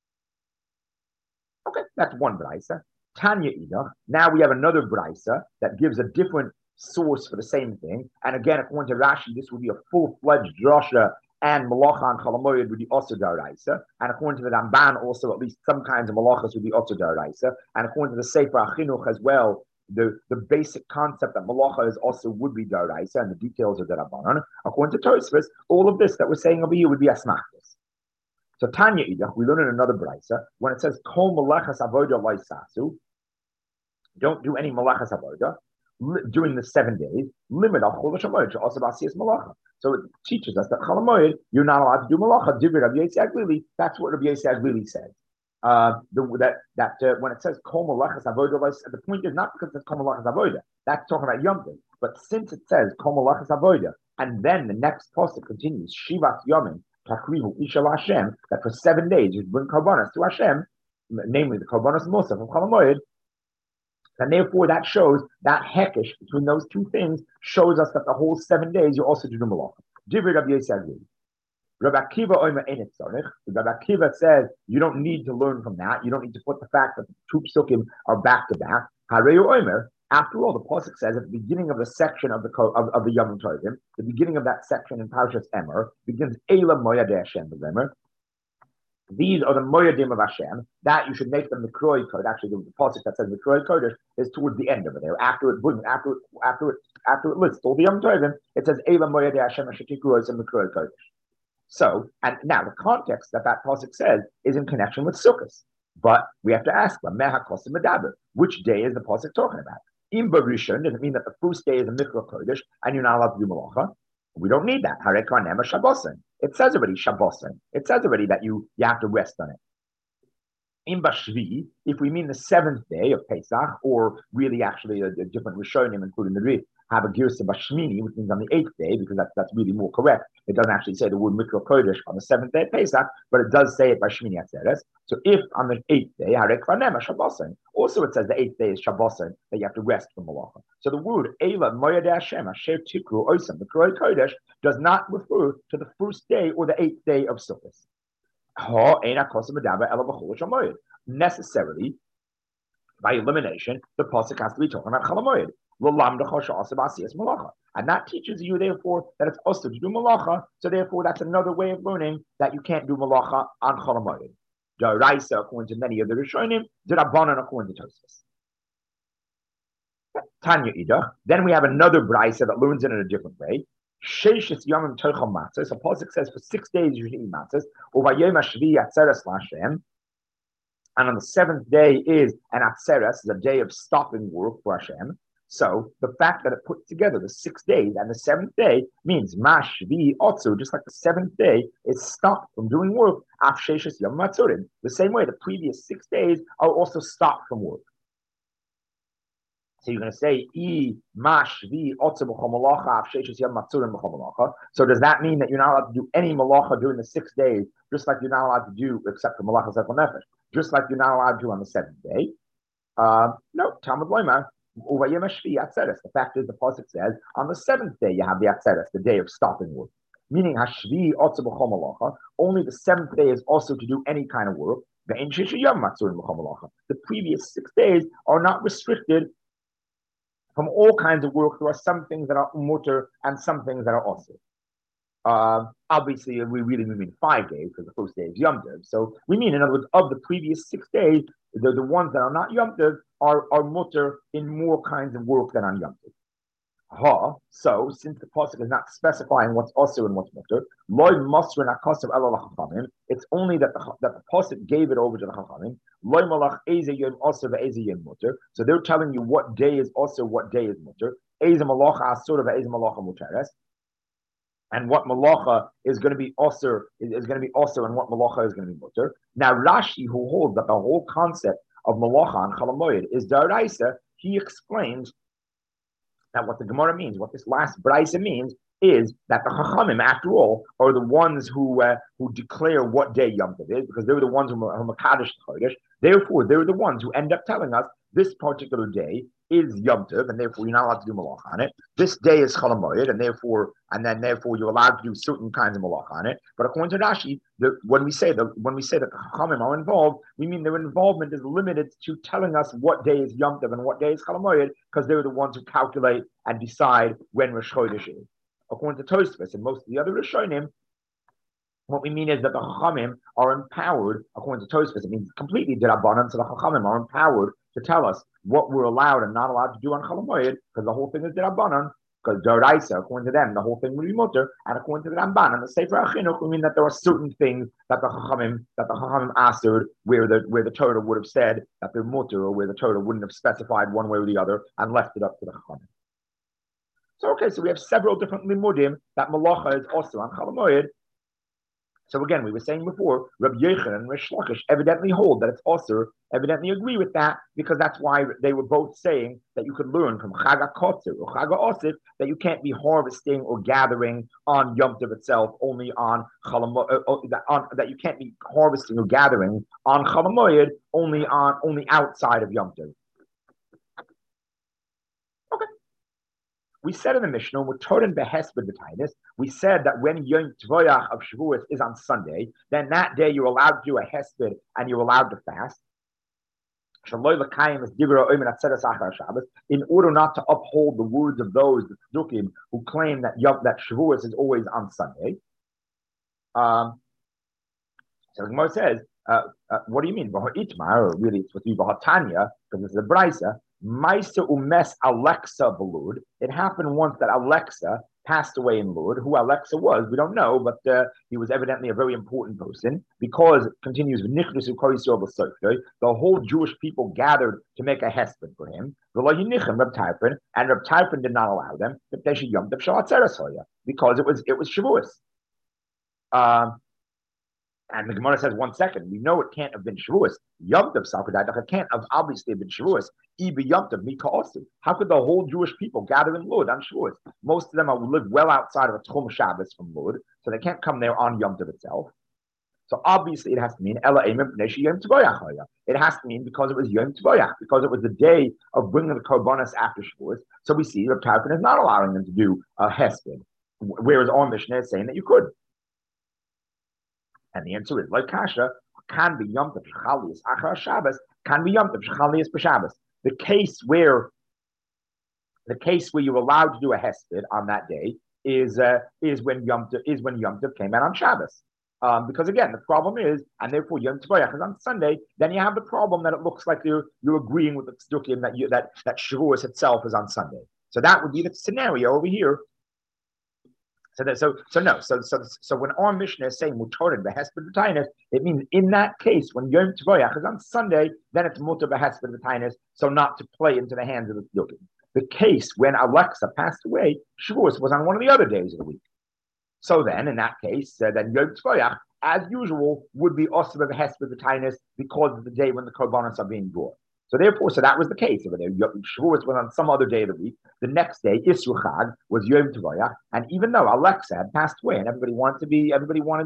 Okay, that's one brayso. Tanya Idach. Now we have another brayso that gives a different source for the same thing, and again, according to Rashi, this would be a full-fledged drasha. And malacha and cholamoyed would be also daraisa, and according to the Ramban, also at least some kinds of malachas would be also daraisa, and according to the Sefer Achinuch as well, the basic concept that malacha is also would be daraisa, and the details are derabanan. According to Tosfos, all of this that we're saying over here would be asmachtos. So Tanya Idach, we learn in another brayso when it says kol malachas avoda loisasu, don't do any malachas avoda during the 7 days. Limit al chol shamoyed also b'asiyas malacha. So it teaches us that Cholamoyed, you're not allowed to do malacha. Rabbi Yosef Aglili, that's what Rabbi Yosef Aglili says. When it says kol malachas avoda, the point is not because it says kol malachas avoda. That's talking about Yom Tov. But since it says kol malachas avoda, and then the next pasuk continues Shivas Yomim takrivu ishal Hashem, that for 7 days you bring karbanos to Hashem, namely the karbanos musaf of Cholamoyed. And therefore, that shows that hekesh between those two things shows us that the whole 7 days you also do the malacha. Divrei Rabbi Yosef Rabbi Akiva oimer ein tzarich. Rabbi Akiva says you don't need to learn from that. You don't need to put the fact that the 2 psukim are back to back. Harei oimer. After all, the pasuk says at the beginning of the section of the Yom Tovim, the beginning of that section in Parshas Emor begins Eila Moyadei Hashem b'Emer. These are the Moyadim of Hashem, that you should make them the Kroi Kodesh. Actually, the pasuk that says the Kroi Kodesh is towards the end of it there. After it lists all the Yom Tovim, it says Ela Moyadei Hashem Ashetiku Osem the Kroi Kodesh. So, and now the context that pasuk says is in connection with Sukkot. But we have to ask, which day is the pasuk talking about? Im Barishon doesn't mean that the first day is a Mikra Kodesh and you're not allowed to do Malacha. We don't need that. It says already Shabbosin. It says already that you have to rest on it. In Bashvi, if we mean the 7th day of Pesach, or really actually a different Rishonim, including the Ri, have a girsa bashmini, which means on the 8th day, because that's really more correct. It doesn't actually say the word mikra kodesh on the 7th day of Pesach, but it does say it bashmini atzeres. So if on the 8th day, also it says the 8th day is Shabbosin, that you have to rest from malacha. So the word Ela Moyad Hashem Asher Tikru Osam, the Kroy Kodesh, does not refer to the first day or the 8th day of Sukkot. Necessarily, by elimination, the pasuk has to be talking about Chalamoyed. And that teaches you, therefore, that it's also to do malacha. So therefore, that's another way of learning that you can't do malacha on Chalamoyed. Daraisa, according to many of the Rishonim, Dirabanan, according to Tosfos. Tanya Ida. Then we have another brisa that learns it in a different way. Sheishis Yomim Tochel Matzos. A pasuk says for 6 days you should eat matzos. Uvayom Hashvi Atzeres Lashem. And on the 7th day is an Atzeres, the day of stopping work for Hashem. So the fact that it puts together the 6 days and the 7th day means Mashvi Otzu, just like the 7th day is stopped from doing work. Af Sheishis Yom Matzurim. The same way the previous 6 days are also stopped from work. So you're going to say, so does that mean that you're not allowed to do any malacha during the 6 days, just like you're not allowed to do, except for malacha zefel nefesh, just like you're not allowed to on the 7th day? No, Talmud Loimar, the fact is, the pasuk says, on the 7th day you have the atzeres, the day of stopping work. Meaning, only the 7th day is also to do any kind of work. The previous 6 days are not restricted from all kinds of work. There are some things that are mutter and some things that are also. Obviously, we really mean 5 days because the first day is Yom Tov. So we mean, in other words, of the previous 6 days, the ones that are not Yom Tov are mutter in more kinds of work than on Yom Tov. So since the pasuk is not specifying what's also and what's mutter, it's only that the pasuk gave it over to the chachamim. So they're telling you what day is also, what day is mutter. And what malacha is going to be also is going to be also, and what malacha is going to be mutter. Now Rashi, who holds that the whole concept of malacha and chalamoyed is daraisa, he explains that what the Gemara means, what this last brisa means, is that the Chachamim, after all, are the ones who declare what day Yom Tov is, because they're the ones who are Makadosh Chodesh. Therefore, they're the ones who end up telling us this particular day is Yom Tov, and therefore you're not allowed to do malach on it. This day is Chol Hamoed, and therefore you're allowed to do certain kinds of malach on it. But according to Rashi, when we say that the Chachamim are involved, we mean their involvement is limited to telling us what day is Yom Tov and what day is Chol Hamoed, because they're the ones who calculate and decide when Rosh Chodesh is. According to Tosfos and most of the other Rishonim, what we mean is that the Chachamim are empowered, according to Tosfos, it means completely D'Rabbanan, so the Chachamim are empowered to tell us what we're allowed and not allowed to do on Chol Hamoed, because the whole thing is D'Rabbanan, because D'Oraisa, according to them, the whole thing will be mutter, and according to the Ramban and the Sefer HaChinuch, we mean that there are certain things that the Chachamim answered, where the Torah would have said that they're mutter, or where the Torah wouldn't have specified one way or the other, and left it up to the Chachamim. So we have several different limudim that malacha is also on Chol Hamoed. So again, we were saying before, Rabbi Yochanan and Rish Lakish evidently hold that it's also, evidently agree with that, because that's why they were both saying that you could learn from Chag HaKotzer or Chag HaOsif that you can't be harvesting or gathering on Yom Tov itself, only on Chol Hamoed, that you can't be harvesting or gathering on Chol Hamoed only outside of Yom Tov. We said in the Mishnah, we're Torin Behesped B'Tainis, we said that when Yom Tvoyach of Shavuos is on Sunday, then that day you're allowed to do a Hesped and you're allowed to fast. In order not to uphold the words of those, the Tzdukim, who claim that Shavuos is always on Sunday. So the Gemara says, what do you mean? Or really, it's with you, Tanya, because this is a Brisa. Maisa umes Alexa belud. It happened once that Alexa passed away in Lud. Who Alexa was, we don't know, but he was evidently a very important person, because it continues, the whole Jewish people gathered to make a hesped for him. And Reb Tarfon did not allow them, because it was Shavuos. And the Gemara says, 1 second, we know it can't have been Shavuos. Yom Tov Salkadai, it can't have obviously been Shavuos. Ibi Yom Tov, Mika Osu. How could the whole Jewish people gather in Lod on Shavuos? Most of them live well outside of a Tchum Shabbos from Lod, so they can't come there on Yom Tov itself. So obviously it has to mean Ela Eimim Pnei Yom Tvoyach. It has to mean because it was Yom Tvoyach, because it was the day of bringing the Korbanos after Shavuos. So we see that Tarfon is not allowing them to do a Hesped, whereas our Mishnah is saying that you could. And the answer is, like Kasha, can be Yom Tov Shechalias Achar Shabbos, can be Yom Tov Shechalias B'Shabbos. The case where you're allowed to do a hesped on that day is when Yom Tov came out on Shabbos. Because again, the problem is, and therefore Yom Tov is on Sunday. Then you have the problem that it looks like you're agreeing with the Tzdukim that Shavuos itself is on Sunday. So that would be the scenario over here. So when our Mishnah is saying Mutorin behesped v'tainis, it means in that case when Yom Tvoyach is on Sunday, then it's mutar behesped v'tainis, so not to play into the hands of the Tzdukim. The case when Alexa passed away, Shavuos was on one of the other days of the week. So then, in that case, then Yom Tvoyach, as usual, would be also behesped v'tainis because of the day when the korbanos are being brought. So therefore, that was the case over there. Shavuos was on some other day of the week. The next day, Isru Chag was Yom Tvoyach, and even though Alexa had passed away, and everybody wanted to make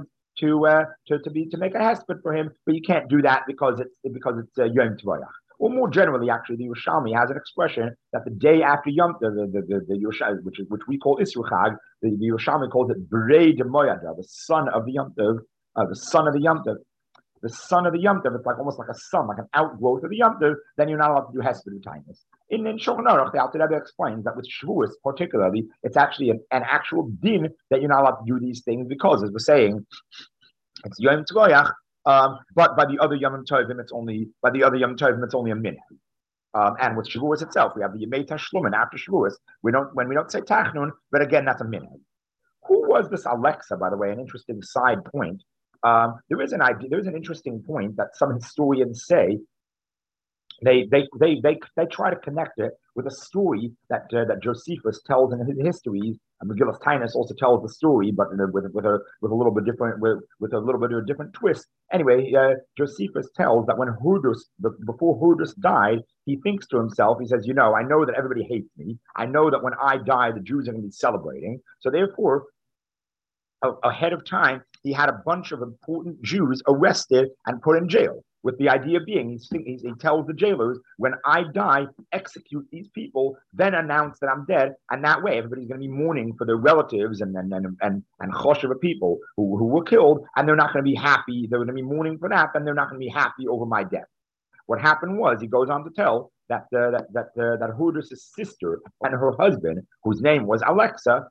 a hesped for him, but you can't do that because it's Yom Tvoyach. Or more generally, actually, the Yerushalmi has an expression that the day after Yom Tov, which we call Isru Chag, the Yerushalmi calls it Berei de Moyada, the son of the Yom Tov, the son of the Yom Tov. The son of the Yom Tov, it's like almost like a son, like an outgrowth of the Yom Tov, then you're not allowed to do Hesped v'tainis. In Shulchan Aruch, the Alter Rebbe explains that with Shavuos particularly, it's actually an actual din that you're not allowed to do these things because, as we're saying, it's Yom Tvoyach, but by the other Yom Tovim, it's only a minhag. And with Shavuos itself, we have the Yemei Tashlumin after Shavuos. When we don't say Tachnun, but again, that's a minhag. Who was this Alexa, by the way? An interesting side point. There is an interesting point that some historians say they try to connect it with a story that Josephus tells in his histories. And Megillas Taanis also tells the story, but with a little bit different with a little bit of a different twist. Anyway, Josephus tells that when before Hurdus died, he thinks to himself, he says, I know that everybody hates me. I know that when I die, the Jews are going to be celebrating. So therefore, ahead of time, he had a bunch of important Jews arrested and put in jail, with the idea being, he tells the jailers, when I die, execute these people, then announce that I'm dead, and that way everybody's going to be mourning for their relatives and choshev people who were killed, and they're not going to be happy. They're going to be mourning for that, and they're not going to be happy over my death. What happened was, he goes on to tell that Hurdus' sister and her husband, whose name was Alexa,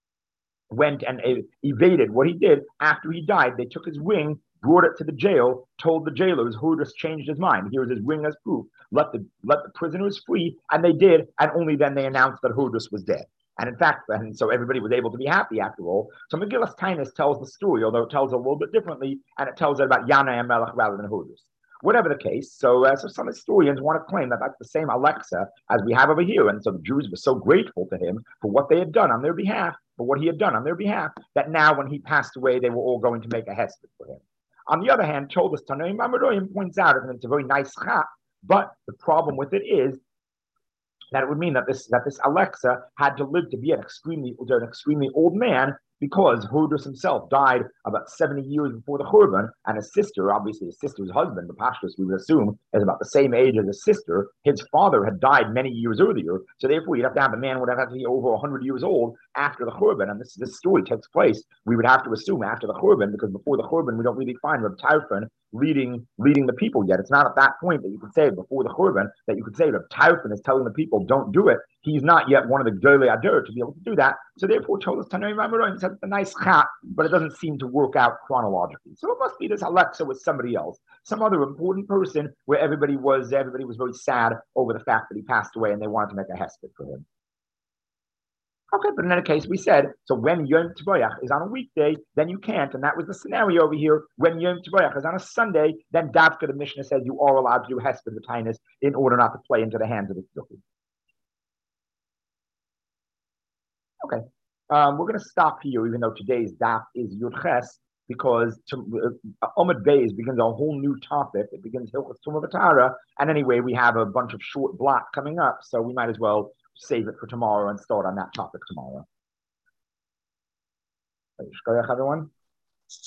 went and evaded what he did. After he died, they took his ring, brought it to the jail, told the jailers Hurdus changed his mind. Here's his ring as proof. Let the prisoners free, and they did, and only then they announced that Hurdus was dead. And in fact, and so everybody was able to be happy after all. So Megillas Taanis tells the story, although it tells it a little bit differently, and it tells it about Yanai HaMelech rather than Hurdus. Whatever the case, so some historians want to claim that that's the same Alexa as we have over here. And so the Jews were so grateful to him for what they had done on their behalf, for what he had done on their behalf, that now when he passed away, they were all going to make a hesped for him. On the other hand, Toldus Tanoim Amaroim points out, and it's a very nice chat, but the problem with it is that it would mean that this Alexa had to live to be an extremely old man, because Hurdus himself died about 70 years before the Churban, and his sister, obviously his sister's husband, the Pashtus, we would assume, is about the same age as his sister. His father had died many years earlier, so therefore you'd have to have the man would have to be over 100 years old after the Churban, and this story takes place, we would have to assume, after the Churban, because before the Churban we don't really find Reb Tarfon leading the people yet. It's not at that point that you could say, before the Churban, that you could say Reb Tarfon is telling the people, don't do it. He's not yet one of the Gedolei Adur to be able to do that. So therefore, Toldus Tanoim Amaroim said it's a nice chat, but it doesn't seem to work out chronologically. So it must be this Alexa with somebody else, some other important person, where everybody was very sad over the fact that he passed away, and they wanted to make a hesped for him. Okay, but in any case, we said, so when Yom Tvoyach is on a weekday, then you can't, and that was the scenario over here. When Yom Tvoyach is on a Sunday, then Davka, the Mishnah says you are allowed to do hesped v'tainis in order not to play into the hands of the Tzdukim. Okay, we're going to stop here, even though today's daf is Yud Ches. because Omid Beis begins a whole new topic. It begins Hilchos Tumah V'Tara, and anyway, we have a bunch of short block coming up, so we might as well save it for tomorrow and start on that topic tomorrow. Everyone.